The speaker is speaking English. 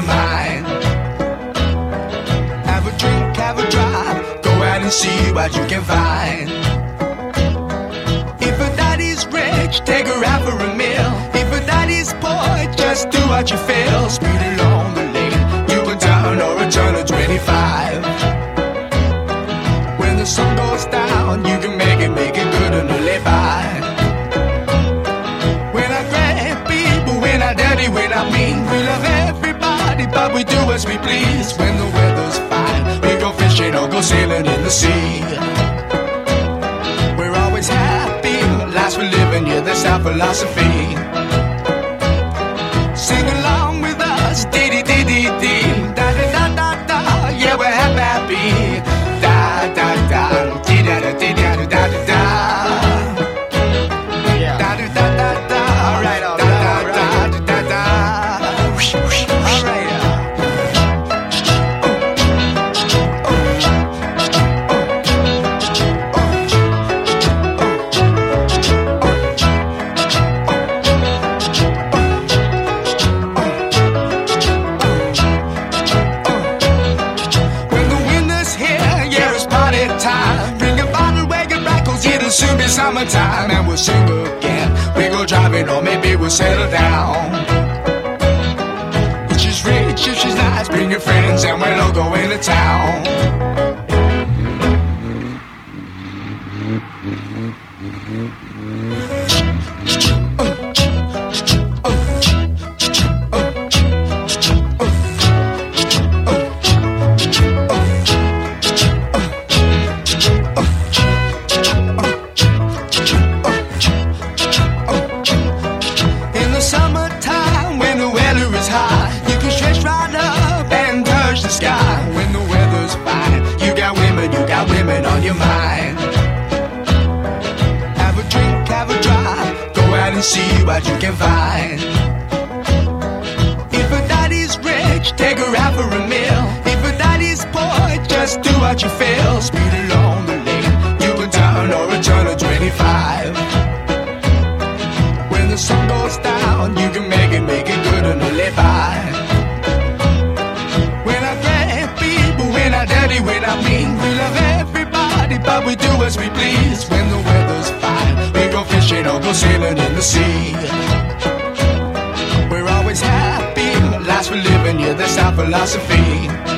your mind. Have a drink, have a drive, go out and see what you can find. If a daddy's rich, take her out for a meal. If a daddy's poor, just do what you feel. Speed along the lane, you can turn or return to 25. When the sun goes down, you can make it good and live by. When I grab people, when I dirty, when I mean, we love everybody, but we do as we please. When the weather's fine, we go fishing or go sailing in the sea. We're always happy, life's for living, yeah, that's our philosophy. Sing along with us, dee-dee-dee-dee-dee, da-da-da-da-da, yeah, we're happy, da-da-da, dee-da-da-dee-da-da-da-da. Soon be summertime and we'll sing again. We go driving or maybe we'll settle down. If she's rich, if she's nice, bring your friends and we'll all go into town. When the weather's fine, you got women on your mind. Have a drink, have a drive, go out and see what you can find. If a daddy's rich, take her out for a meal. If a daddy's poor, just do what you feel. Speed along the lane, you can turn or return to 25. When the sun goes down, you can make it good and live by. When I mean, we love everybody, but we do as we please. When the weather's fine, we go fishing or go sailing in the sea. We're always happy, life's for living, yeah, that's our philosophy.